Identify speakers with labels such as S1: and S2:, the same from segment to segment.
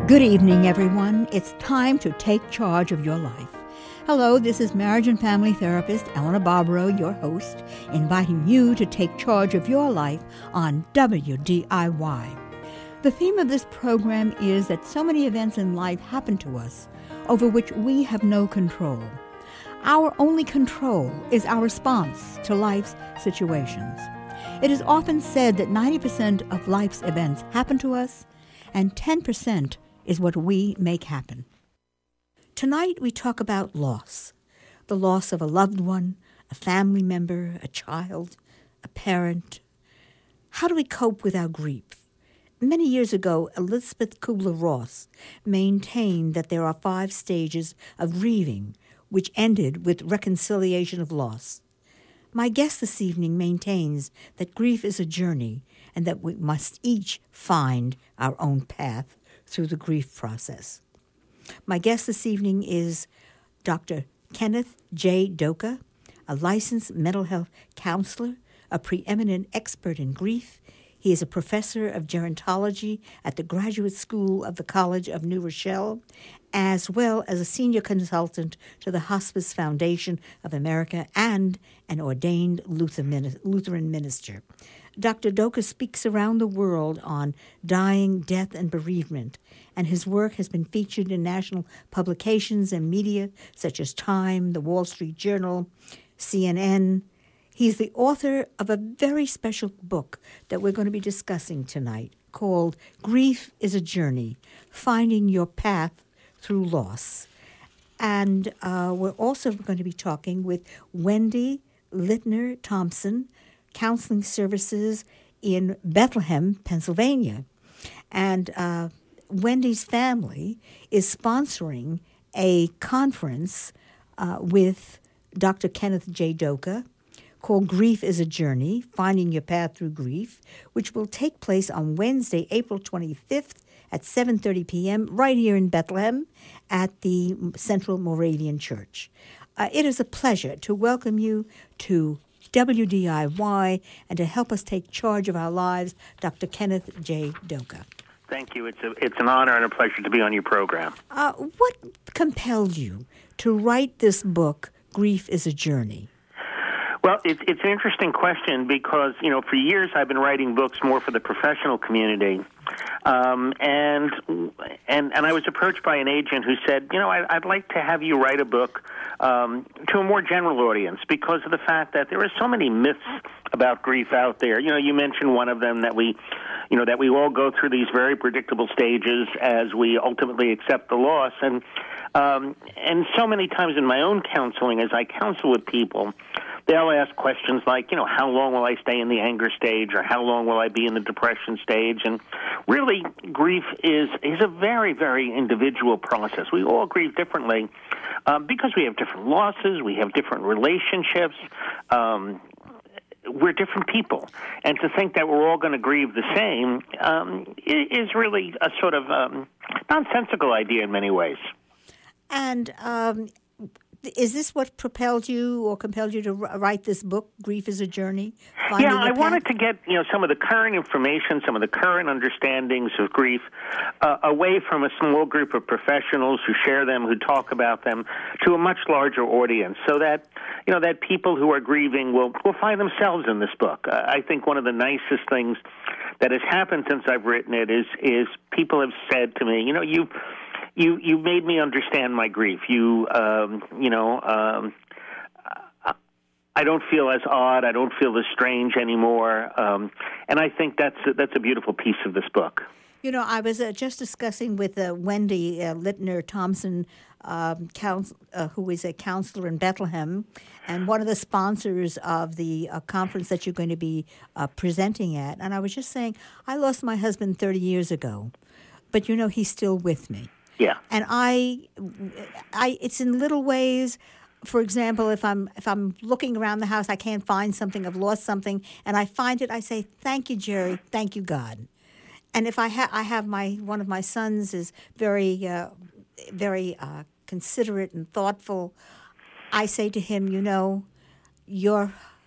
S1: Good evening, everyone. It's time to take charge of your life. Hello, this is marriage and family therapist Eleanor Barbaro, your host, inviting you to take charge of your life on WDIY. The theme of this program is that so many events in life happen to us over which we have no control. Our only control is our response to life's situations. It is often said that 90% of life's events happen to us, and 10% is what we make happen. Tonight we talk about loss. The loss of a loved one, a family member, a child, a parent. How do we cope with our grief? Many years ago, Elizabeth Kubler-Ross maintained that there are 5 stages of grieving, which ended with reconciliation of loss. My guest this evening maintains that grief is a journey and that we must each find our own path through the grief process. My guest this evening is Dr. Kenneth J. Doka, a licensed mental health counselor, a preeminent expert in grief. He is a professor of gerontology at the Graduate School of the College of New Rochelle, as well as a senior consultant to the Hospice Foundation of America and an ordained Lutheran minister. Dr. Doka speaks around the world on dying, death, and bereavement, and his work has been featured in national publications and media such as Time, The Wall Street Journal, CNN. He's the author of a very special book that we're going to be discussing tonight called Grief is a Journey, Finding Your Path Through Loss. And we're also going to be talking with Wendy Littner Thompson, Counseling Services in Bethlehem, Pennsylvania. And Wendy's family is sponsoring a conference with Dr. Kenneth J. Doka called Grief is a Journey, Finding Your Path Through Grief, which will take place on Wednesday, April 25th at 7:30 p.m. right here in Bethlehem at the Central Moravian Church. It is a pleasure to welcome you to WDIY and to help us take charge of our lives, Dr. Kenneth J. Doka.
S2: Thank you. It's an honor and a pleasure to be on your program.
S1: What compelled you to write this book, Grief is a Journey?
S2: Well, it's an interesting question because, for years I've been writing books more for the professional community. And I was approached by an agent who said, I'd like to have you write a book to a more general audience because of the fact that there are so many myths about grief out there. You mentioned one of them that we all go through these very predictable stages as we ultimately accept the loss. And so many times in my own counseling, as I counsel with people, they'll ask questions like, how long will I stay in the anger stage or how long will I be in the depression stage? And really, grief is a very, very individual process. We all grieve differently because we have different losses, we have different relationships, we're different people. And to think that we're all going to grieve the same is really a sort of nonsensical idea in many ways.
S1: And is this what propelled you or compelled you to write this book, Grief is a Journey?
S2: I wanted to get some of the current information, some of the current understandings of grief away from a small group of professionals who share them, who talk about them, to a much larger audience, so that that people who are grieving will find themselves in this book. I think one of the nicest things that has happened since I've written it is people have said to me, You made me understand my grief. I don't feel as odd. I don't feel as strange anymore. And I think that's a beautiful piece of this book.
S1: I was just discussing with Wendy Littner Thompson, who is a counselor in Bethlehem, and one of the sponsors of the conference that you're going to be presenting at. And I was just saying, I lost my husband 30 years ago, but he's still with me.
S2: Yeah.
S1: And I it's in little ways. For example, if I'm looking around the house, I can't find something, I've lost something, and I find it, I say, "Thank you, Jerry. Thank you, God." And if I have one of my sons is very considerate and thoughtful, I say to him, your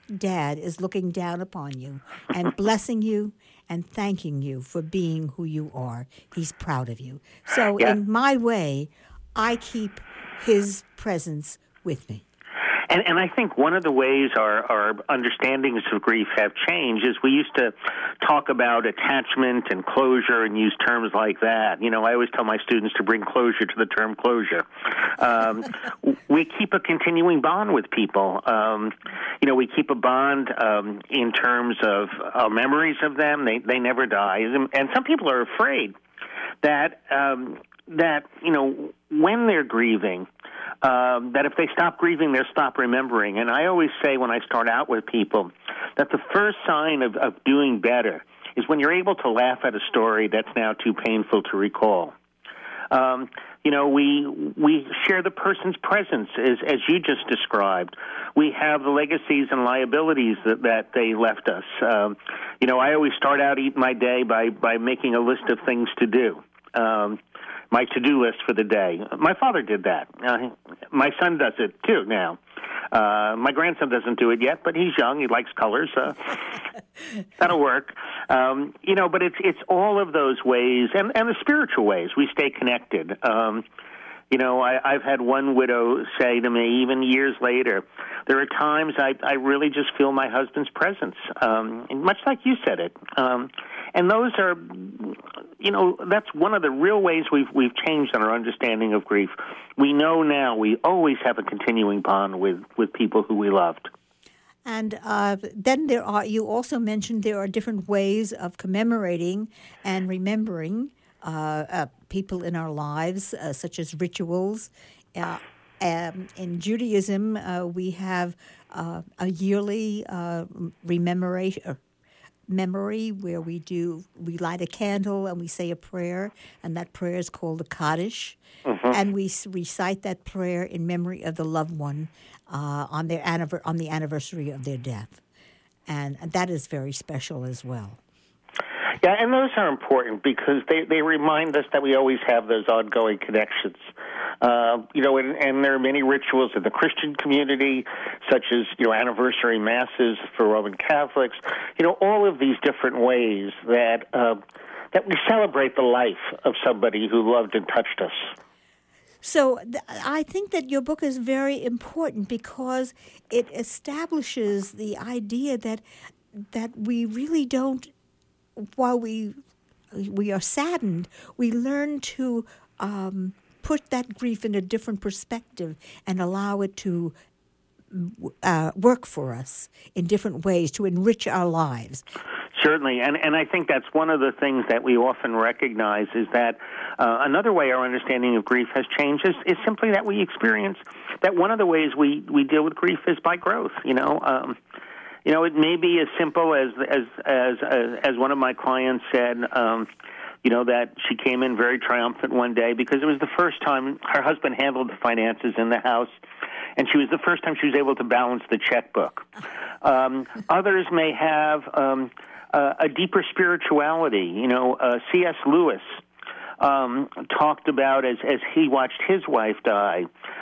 S1: dad is looking down upon you and blessing you and thanking you for being who you are. He's proud of you. So in my way, I keep his presence with me.
S2: And I think one of the ways our understandings of grief have changed is we used to talk about attachment and closure and use terms like that. You know, I always tell my students to bring closure to the term closure. We keep a continuing bond with people. You know, we keep a bond in terms of our memories of them. They never die. And some people are afraid that you know, when they're grieving, that if they stop grieving, they'll stop remembering. And I always say when I start out with people that the first sign of doing better is when you're able to laugh at a story that's now too painful to recall. You know, we share the person's presence, as you just described. We have the legacies and liabilities that they left us. You know, I always start out my day by making a list of things to do. My to-do list for the day. My father did that. My son does it, too, now. My grandson doesn't do it yet, but he's young. He likes colors. That'll work. You know, but it's all of those ways, and the spiritual ways we stay connected. You know, I've had one widow say to me, even years later, there are times I really just feel my husband's presence, much like you said it. And those are, you know, that's one of the real ways we've changed in our understanding of grief. We know now we always have a continuing bond with people who we loved.
S1: And then you also mentioned there are different ways of commemorating and remembering people in our lives, such as rituals. In Judaism, we have a yearly memory where we light a candle and we say a prayer, and that prayer is called the Kaddish, and we recite that prayer in memory of the loved one on the anniversary of their death, and that is very special as well.
S2: Yeah, and those are important because they remind us that we always have those ongoing connections. You know, and there are many rituals in the Christian community, such as, you know, anniversary masses for Roman Catholics. You know, all of these different ways that we celebrate the life of somebody who loved and touched us.
S1: So I think that your book is very important because it establishes the idea that we really don't. While we are saddened, we learn to put that grief in a different perspective and allow it to work for us in different ways to enrich our lives.
S2: Certainly, and I think that's one of the things that we often recognize is that another way our understanding of grief has changed is simply that we experience that one of the ways we deal with grief is by growth, you know. You know, it may be as simple as one of my clients said, you know, that she came in very triumphant one day because it was the first time her husband handled the finances in the house, and she was the first time she was able to balance the checkbook. Others may have a deeper spirituality. You know, C.S. Lewis talked about as he watched his wife die.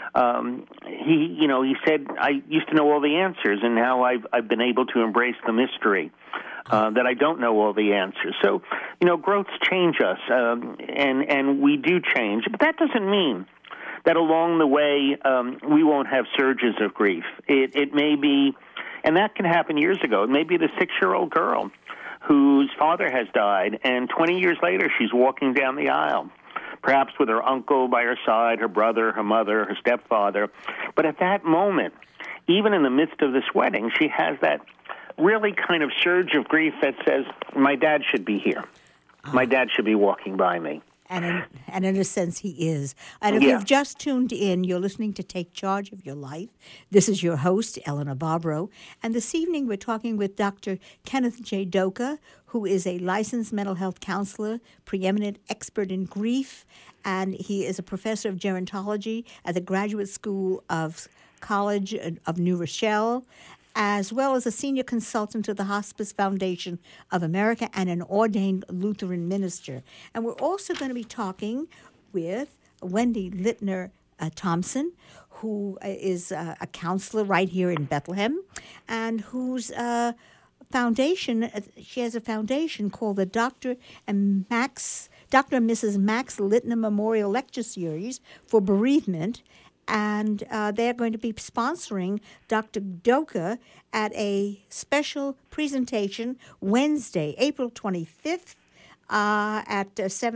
S2: He said, I used to know all the answers, and now I've been able to embrace the mystery that I don't know all the answers. So, you know, growths change us, and we do change. But that doesn't mean that along the way we won't have surges of grief. It may be, and that can happen years ago. It may be the 6-year-old girl whose father has died, and 20 years later she's walking down the aisle, perhaps with her uncle by her side, her brother, her mother, her stepfather. But at that moment, even in the midst of this wedding, she has that really kind of surge of grief that says, my dad should be here. My dad should be walking by me.
S1: And in a sense, he is. And if you've just tuned in, you're listening to Take Charge of Your Life. This is your host, Elena Barbaro. And this evening, we're talking with Dr. Kenneth J. Doka, who is a licensed mental health counselor, preeminent expert in grief, and he is a professor of gerontology at the Graduate School of College of New Rochelle, as well as a senior consultant to the Hospice Foundation of America and an ordained Lutheran minister. And we're also going to be talking with Wendy Littner Thompson, who is a counselor right here in Bethlehem, and whose foundation, she has a foundation called the Dr. and Mrs. Max Littner Memorial Lecture Series for Bereavement, and they're going to be sponsoring Dr. Doka at a special presentation Wednesday, April 25th, at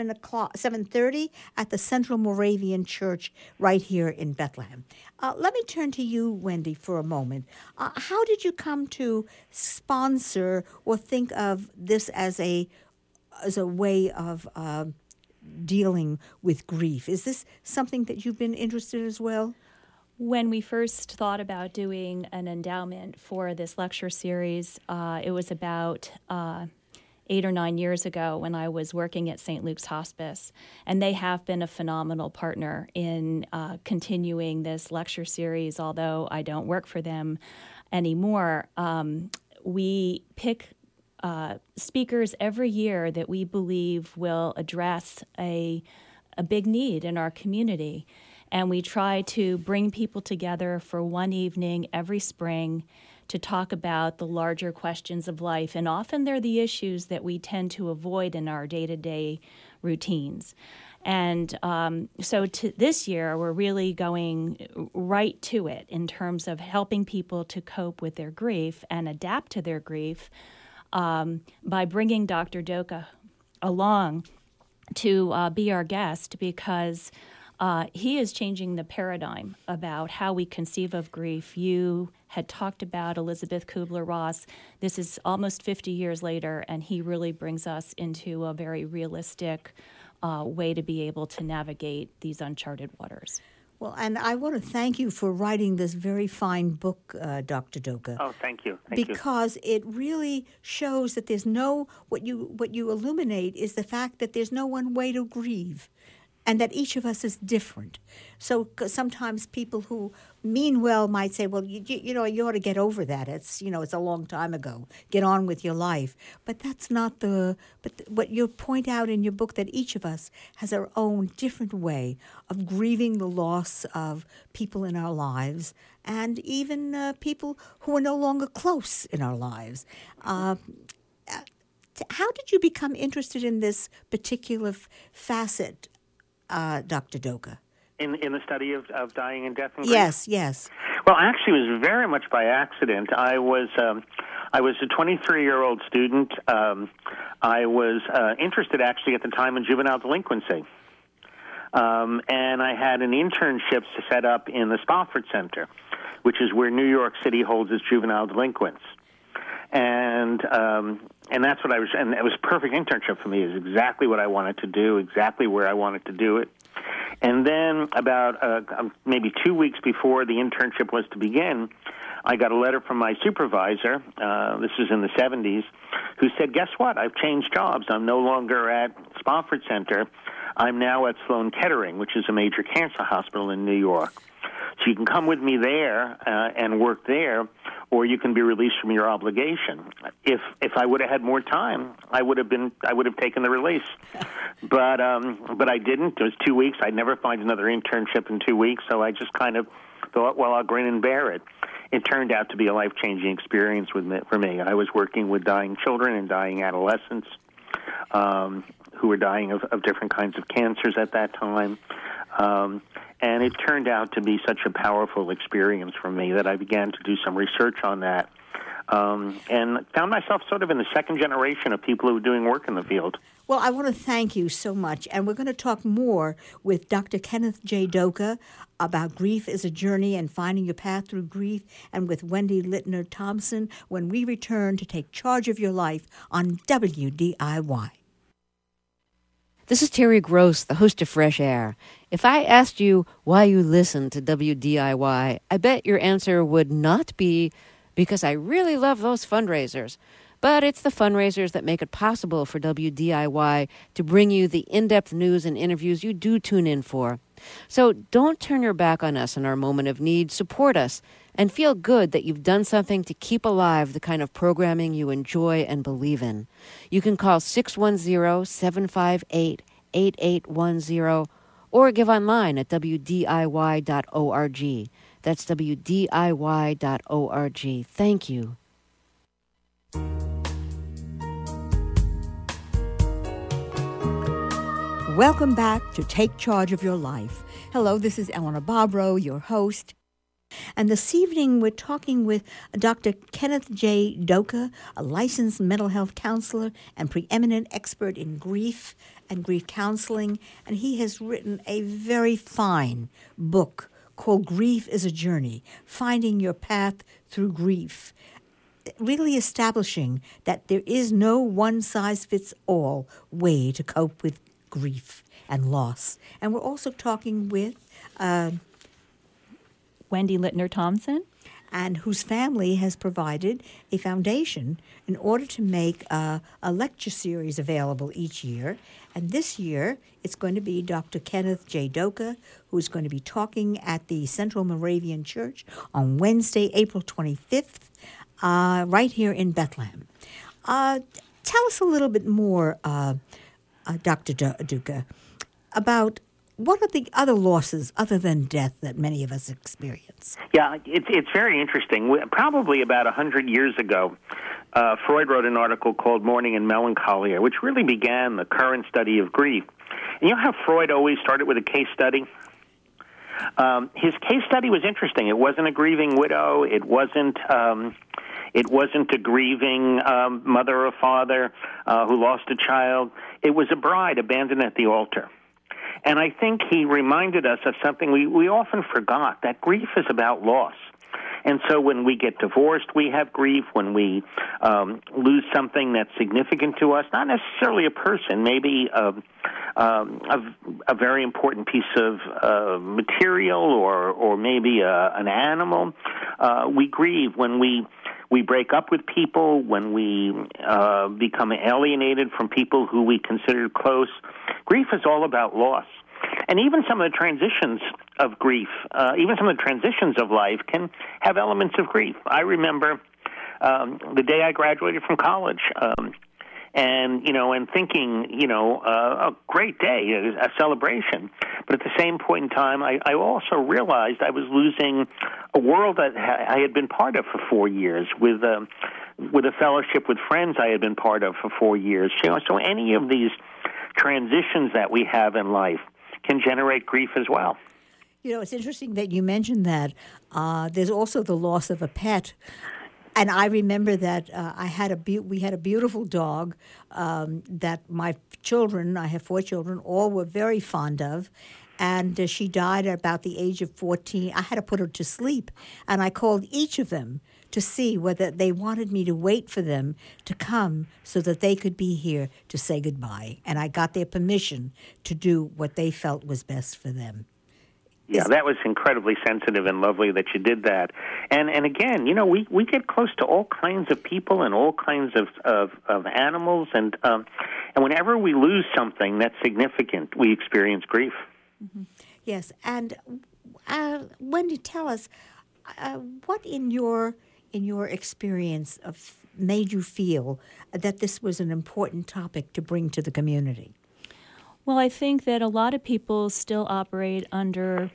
S1: 7:30 at the Central Moravian Church right here in Bethlehem. Let me turn to you, Wendy, for a moment. How did you come to sponsor or think of this as a way of dealing with grief? Is this something that you've been interested in as well?
S3: When we first thought about doing an endowment for this lecture series, it was about 8 or 9 years ago when I was working at St. Luke's Hospice. And they have been a phenomenal partner in continuing this lecture series, although I don't work for them anymore. We pick speakers every year that we believe will address a big need in our community. And we try to bring people together for one evening every spring to talk about the larger questions of life. And often they're the issues that we tend to avoid in our day-to-day routines. And so this year, we're really going right to it in terms of helping people to cope with their grief and adapt to their grief by bringing Dr. Doka along to be our guest, because he is changing the paradigm about how we conceive of grief. You had talked about Elizabeth Kubler-Ross. This is almost 50 years later, and he really brings us into a very realistic way to be able to navigate these uncharted waters.
S1: Well, and I want to thank you for writing this very fine book, Dr. Doka.
S2: Oh, thank you.
S1: Because it really shows that there's what you illuminate is the fact that there's no one way to grieve, and that each of us is different. So sometimes people who mean well might say, well, you ought to get over that. It's a long time ago. Get on with your life. But that's not what you point out in your book, that each of us has our own different way of grieving the loss of people in our lives, and even people who are no longer close in our lives. How did you become interested in this particular facet, Dr. Doka?
S2: In the study of dying and death and grief?
S1: Yes.
S2: Well, actually, it was very much by accident. I was a 23-year-old student. I was interested, actually, at the time in juvenile delinquency. And I had an internship set up in the Spofford Center, which is where New York City holds its juvenile delinquents. And that's what and it was a perfect internship for me. It was exactly what I wanted to do, exactly where I wanted to do it. And then about maybe 2 weeks before the internship was to begin, I got a letter from my supervisor, this was in the 70s, who said, guess what? I've changed jobs. I'm no longer at Spofford Center. I'm now at Sloan Kettering, which is a major cancer hospital in New York. So you can come with me there and work there, or you can be released from your obligation. If I would have had more time, I would have taken the release. But I didn't. It was 2 weeks. I'd never find another internship in 2 weeks, so I just kind of thought, well, I'll grin and bear it. It turned out to be a life-changing experience for me. I was working with dying children and dying adolescents who were dying of different kinds of cancers at that time. And it turned out to be such a powerful experience for me that I began to do some research on that, and found myself sort of in the second generation of people who were doing work in the field.
S1: Well, I want to thank you so much, and we're going to talk more with Dr. Kenneth J. Doka about grief as a journey and finding your path through grief, and with Wendy Littner Thompson when we return to take charge of your life on WDIY.
S4: This is Terry Gross, the host of Fresh Air. If I asked you why you listen to WDIY, I bet your answer would not be because I really love those fundraisers. But it's the fundraisers that make it possible for WDIY to bring you the in-depth news and interviews you do tune in for. So don't turn your back on us in our moment of need. Support us and feel good that you've done something to keep alive the kind of programming you enjoy and believe in. You can call 610-758-8810 or give online at wdiy.org. That's wdiy.org. Thank you.
S1: Welcome back to Take Charge of Your Life. Hello, this is Eleanor Bobrow, your host. And this evening we're talking with Dr. Kenneth J. Doka, a licensed mental health counselor and preeminent expert in grief and grief counseling. And he has written a very fine book called Grief is a Journey, Finding Your Path Through Grief, really establishing that there is no one-size-fits-all way to cope with grief and loss. And we're also talking with
S3: Wendy Littner-Thompson,
S1: and whose family has provided a foundation in order to make a lecture series available each year. And this year, it's going to be Dr. Kenneth J. Doka, who's going to be talking at the Central Moravian Church on Wednesday, April 25th, right here in Bethlehem. Tell us a little bit more, Dr. Doka, about what are the other losses other than death that many of us experience?
S2: Yeah, it's very interesting. Probably about 100 years ago, Freud wrote an article called Mourning and Melancholia, which really began the current study of grief. And you know how Freud always started with a case study? His case study was interesting. It wasn't a grieving widow. It wasn't a grieving mother or father who lost a child. It was a bride abandoned at the altar. And I think he reminded us of something we often forgot, that grief is about loss. And so when we get divorced, we have grief. When we lose something that's significant to us, not necessarily a person, maybe a very important piece of material or maybe an animal, we grieve. When we break up with people, when we become alienated from people who we considered close. Grief is all about loss. And even some of the transitions of grief, even some of the transitions of life can have elements of grief. I remember the day I graduated from college, and thinking, a great day, a celebration. But at the same point in time, I also realized I was losing a world that I had been part of for 4 years, with a fellowship with friends I had been part of for 4 years. So any of these transitions that we have in life can generate grief as well.
S1: It's interesting that you mentioned that. There's also the loss of a pet. And I remember that we had a beautiful dog that my children, I have 4 children, all were very fond of. And she died at about the age of 14. I had to put her to sleep. And I called each of them to see whether they wanted me to wait for them to come so that they could be here to say goodbye. And I got their permission to do what they felt was best for them.
S2: Yeah, that was incredibly sensitive and lovely that you did that. And again, we get close to all kinds of people and all kinds of animals, and whenever we lose something that's significant, we experience grief.
S1: Mm-hmm. Yes, and Wendy, tell us what in your experience made you feel that this was an important topic to bring to the community?
S3: Well, I think that a lot of people still operate under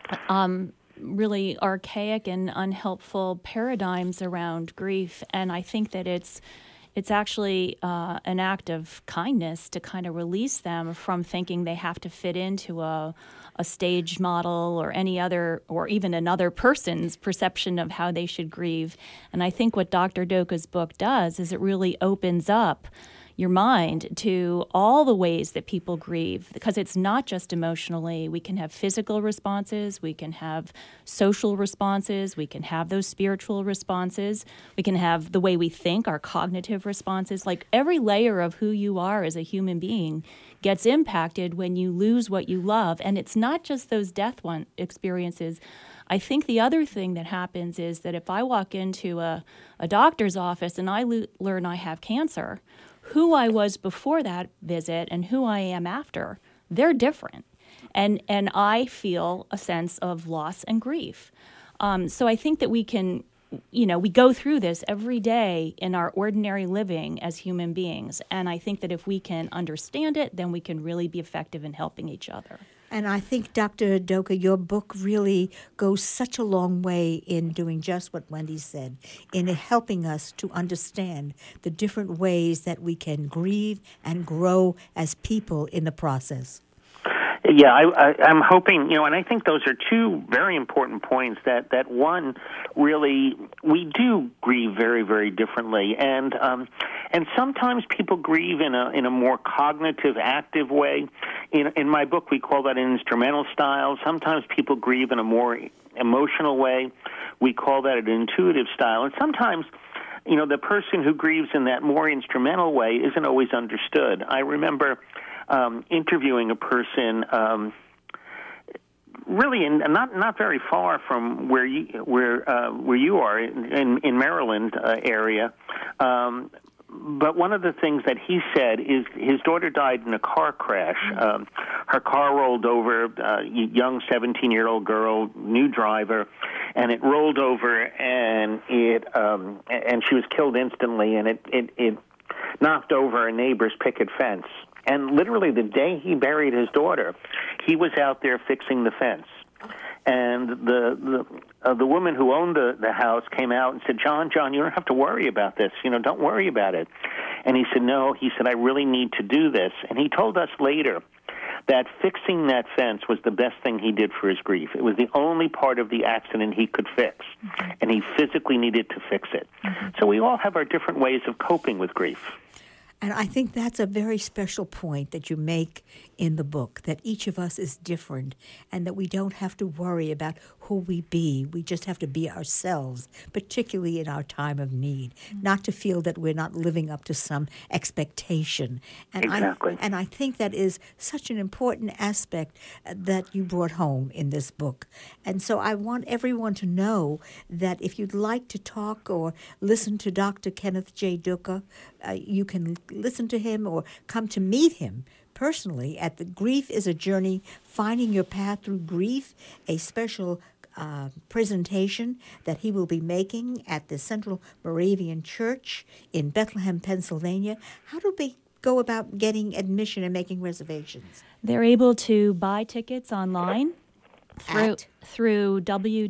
S3: really archaic and unhelpful paradigms around grief, and I think that it's actually an act of kindness to kind of release them from thinking they have to fit into a stage model or any other, or even another person's perception of how they should grieve. And I think what Dr. Doka's book does is it really opens up your mind to all the ways that people grieve, because it's not just emotionally. We can have physical responses, we can have social responses, we can have those spiritual responses, we can have the way we think, our cognitive responses. Like every layer of who you are as a human being gets impacted when you lose what you love. And it's not just those death experiences. I think the other thing that happens is that if I walk into a doctor's office and I learn I have cancer, who I was before that visit and who I am after, they're different. And I feel a sense of loss and grief. So I think that we can, we go through this every day in our ordinary living as human beings. And I think that if we can understand it, then we can really be effective in helping each other.
S1: And I think, Dr. Doka, your book really goes such a long way in doing just what Wendy said, in helping us to understand the different ways that we can grieve and grow as people in the process.
S2: Yeah, I'm hoping, and I think those are two very important points. That one, really, we do grieve very, very differently, and sometimes people grieve in a more cognitive, active way. In my book, we call that an instrumental style. Sometimes people grieve in a more emotional way. We call that an intuitive style, and sometimes, the person who grieves in that more instrumental way isn't always understood. I remember interviewing a person, really not very far from where you are in Maryland area. But one of the things that he said is his daughter died in a car crash. Her car rolled over, young 17-year-old girl, new driver, and it rolled over, and and she was killed instantly, and it knocked over a neighbor's picket fence. And literally the day he buried his daughter, he was out there fixing the fence. And the woman who owned the house came out and said, John, you don't have to worry about this. Don't worry about it. And he said, no. He said, I really need to do this. And he told us later that fixing that fence was the best thing he did for his grief. It was the only part of the accident he could fix, and he physically needed to fix it. So we all have our different ways of coping with grief.
S1: And I think that's a very special point that you make in the book, that each of us is different and that we don't have to worry about who we be. We just have to be ourselves, particularly in our time of need, not to feel that we're not living up to some expectation. And
S2: exactly.
S1: I think that is such an important aspect that you brought home in this book. And so I want everyone to know that if you'd like to talk or listen to Dr. Kenneth J. Doka, you can listen to him or come to meet him personally at the Grief is a Journey, Finding Your Path Through Grief, a special presentation that he will be making at the Central Moravian Church in Bethlehem, Pennsylvania. How do we go about getting admission and making reservations?
S3: They're able to buy tickets online through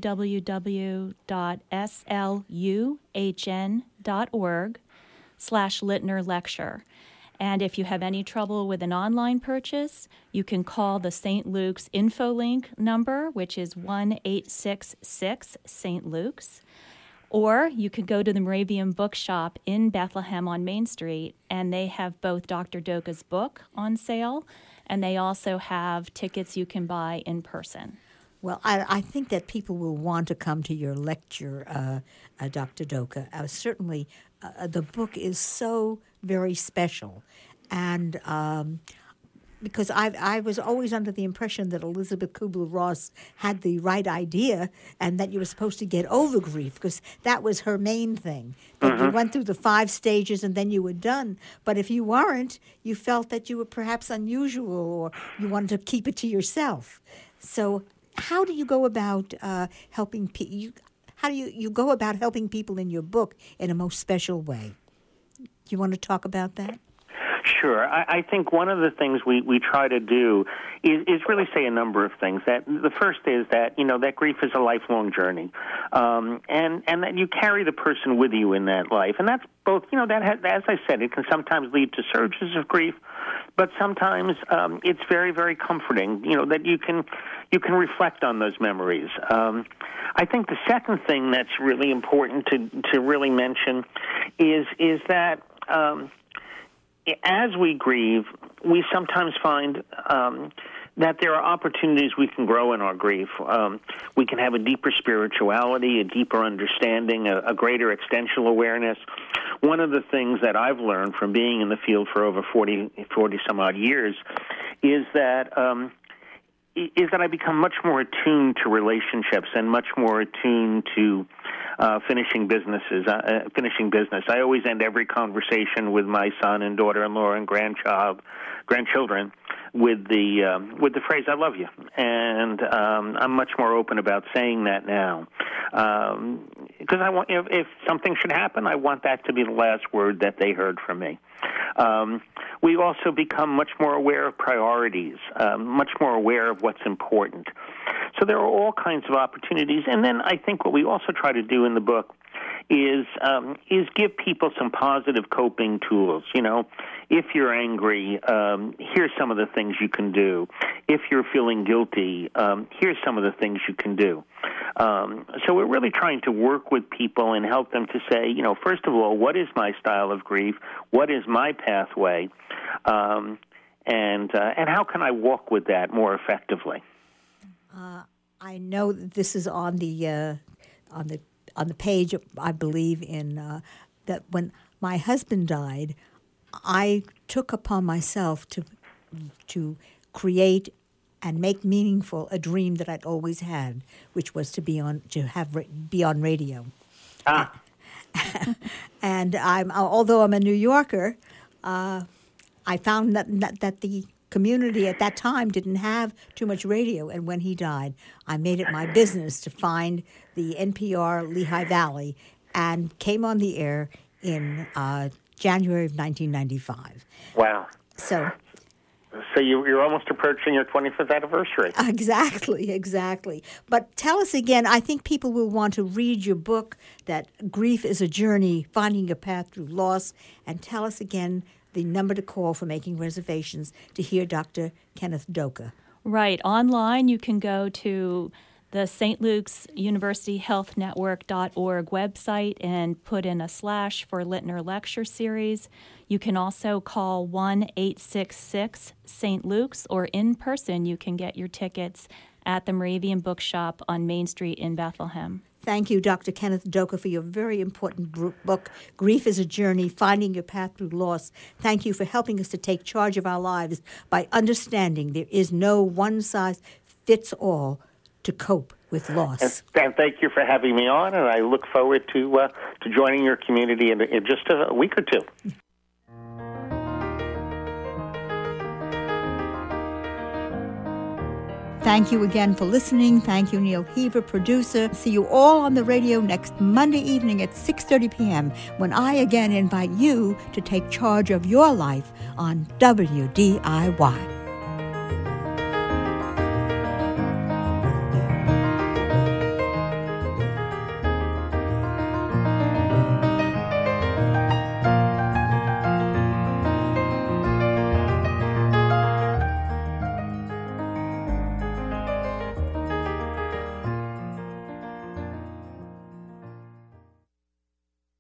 S3: www.sluhn.org/Littner Lecture. And if you have any trouble with an online purchase, you can call the St. Luke's InfoLink number, which is 1-866-St. Luke's. Or you could go to the Moravian Bookshop in Bethlehem on Main Street, and they have both Dr. Doka's book on sale, and they also have tickets you can buy in person.
S1: Well, I think that people will want to come to your lecture, Dr. Doka. Certainly, the book is so very special. And because I was always under the impression that Elizabeth Kubler-Ross had the right idea and that you were supposed to get over grief, because that was her main thing. That you went through the 5 stages and then you were done. But if you weren't, you felt that you were perhaps unusual or you wanted to keep it to yourself. So how do you go about helping people? How do you go about helping people in your book in a most special way? Do you want to talk about that?
S2: Sure. I think one of the things we try to do is really say a number of things. That the first is that that grief is a lifelong journey, and that you carry the person with you in that life, and that's both. That has, as I said, it can sometimes lead to surges of grief, but sometimes it's very, very comforting. That you can reflect on those memories. I think the second thing that's really important to really mention is that. As we grieve, we sometimes find that there are opportunities we can grow in our grief. We can have a deeper spirituality, a deeper understanding, a greater existential awareness. One of the things that I've learned from being in the field for over 40 some odd years is that I become much more attuned to relationships and much more attuned to finishing business. I always end every conversation with my son and daughter-in-law and grandchildren with the phrase "I love you," and I'm much more open about saying that now because I want if something should happen, I want that to be the last word that they heard from me. we also become much more aware of priorities, much more aware of what's important. So there are all kinds of opportunities. And then I think what we also try to do in the book is give people some positive coping tools. You know, if you're angry, here's some of the things you can do. If you're feeling guilty, here's some of the things you can do. So we're really trying to work with people and help them to say, you know, first of all, what is my style of grief? What is my pathway? And how can I walk with that more effectively?
S1: I know that this is on the page, I believe, in that when my husband died, I took upon myself to create and make meaningful a dream that I'd always had, which was to be on radio. And although I'm a New Yorker, I found that the community at that time didn't have too much radio, and when he died, I made it my business to find the NPR Lehigh Valley and came on the air in January of 1995.
S2: Wow.
S1: So
S2: you're almost approaching your 25th anniversary.
S1: Exactly. But tell us again, I think people will want to read your book, that Grief is a Journey, Finding a Path Through Loss, and tell us again the number to call for making reservations to hear Dr. Kenneth Doka.
S3: Right. Online, you can go to the St. Luke's University Health Network.org website and put in a / for Littner Lecture Series. You can also call 1-866 St. Luke's, or in person you can get your tickets at the Moravian Bookshop on Main Street in Bethlehem.
S1: Thank you, Dr. Kenneth Doka, for your very important book, Grief is a Journey, Finding Your Path Through Loss. Thank you for helping us to take charge of our lives by understanding there is no one-size-fits-all to cope with loss.
S2: And thank you for having me on, and I look forward to joining your community in just a week or two.
S1: Thank you again for listening. Thank you, Neil Heaver, producer. See you all on the radio next Monday evening at 6:30 p.m. when I again invite you to take charge of your life on WDIY.